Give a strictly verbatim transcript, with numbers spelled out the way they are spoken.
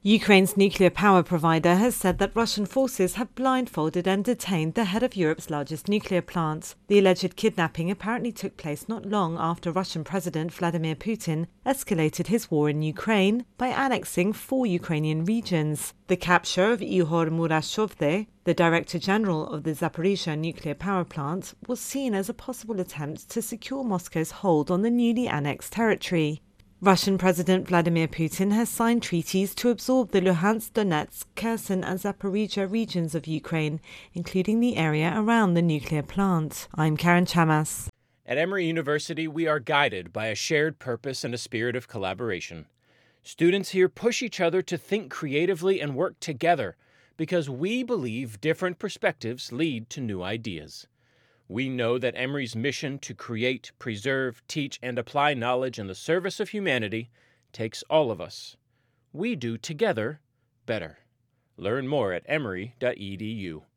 Ukraine's nuclear power provider has said that Russian forces have blindfolded and detained the head of Europe's largest nuclear plant. The alleged kidnapping apparently took place not long after Russian President Vladimir Putin escalated his war in Ukraine by annexing four Ukrainian regions. The capture of Ihor Murashov, the Director General of the Zaporizhzhia nuclear power plant, was seen as a possible attempt to secure Moscow's hold on the newly annexed territory. Russian President Vladimir Putin has signed treaties to absorb the Luhansk, Donetsk, Kherson and Zaporizhzhia regions of Ukraine, including the area around the nuclear plant. I'm Karen Chamas. At Emory University, we are guided by a shared purpose and a spirit of collaboration. Students here push each other to think creatively and work together because we believe different perspectives lead to new ideas. We know that Emory's mission to create, preserve, teach, and apply knowledge in the service of humanity takes all of us. We do together better. Learn more at emory dot e d u.